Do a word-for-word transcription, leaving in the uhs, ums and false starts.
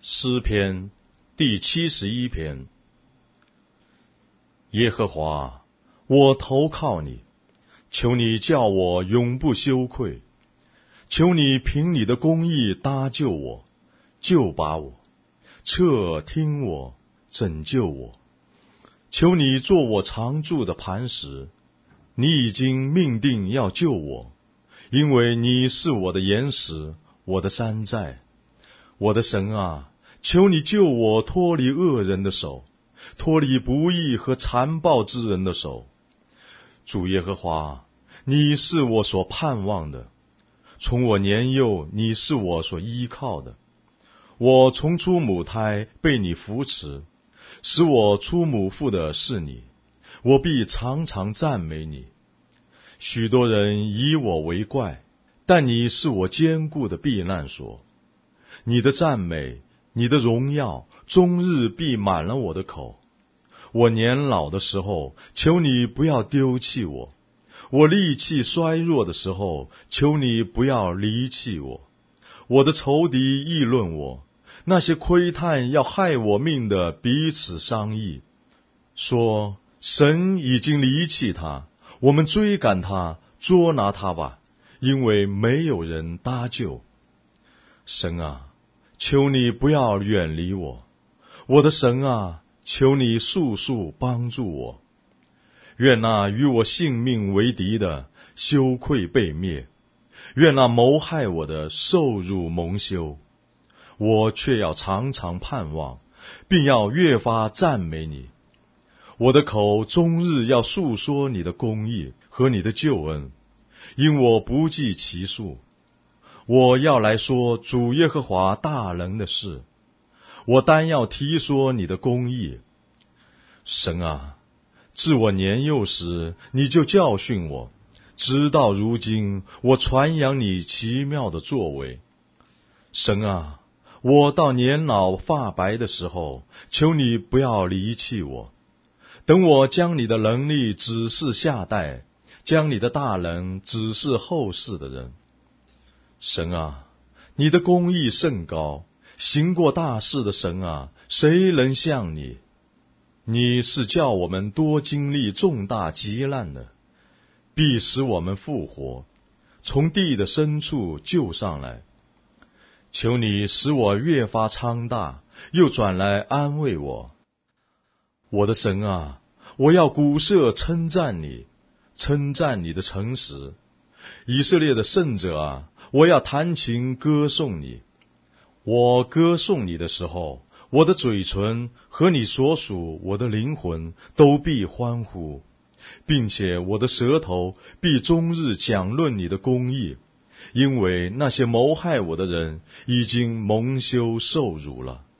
诗篇第七十一篇。耶和华，我投靠你，求你叫我永不羞愧，求你凭你的公义搭救我，救拔我，侧听我，拯救我。求你做我常住的磐石，你已经命定要救我，因为你是我的岩石，我的山寨。我的神啊，求你救我脱离恶人的手，脱离不义和残暴之人的手。主耶和华，你是我所盼望的，从我年幼，你是我所依靠的。我从出母胎被你扶持，使我出母腹的是你，我必常常赞美你。许多人以我为怪，但你是我坚固的避难所。你的赞美，你的荣耀，终日必满了我的口。我年老的时候，求你不要丢弃我；我力气衰弱的时候，求你不要离弃我。我的仇敌议论我，那些窥探要害我命的彼此商议，说：神已经离弃他，我们追赶他，捉拿他吧，因为没有人搭救。神啊，求你不要远离我，我的神啊，求你速速帮助我。愿那与我性命为敌的羞愧被灭，愿那谋害我的受辱蒙羞。我却要常常盼望，并要越发赞美你。我的口终日要述说你的公义和你的救恩，因我不计其数。我要来说主耶和华大能的事，我单要提说你的公义。神啊，自我年幼时，你就教训我，直到如今，我传扬你奇妙的作为。神啊，我到年老发白的时候，求你不要离弃我。等我将你的能力指示下代，将你的大能指示后世的人。神啊，你的公义甚高，行过大事的神啊，谁能像你？你是叫我们多经历重大急难的，必使我们复活，从地的深处救上来。求你使我越发昌大，又转来安慰我。我的神啊，我要鼓瑟称赞你，称赞你的诚实。以色列的圣者啊，我要弹琴歌颂你。我歌颂你的时候，我的嘴唇和你所属我的灵魂都必欢呼，并且我的舌头必终日讲论你的公义，因为那些谋害我的人已经蒙羞受辱了。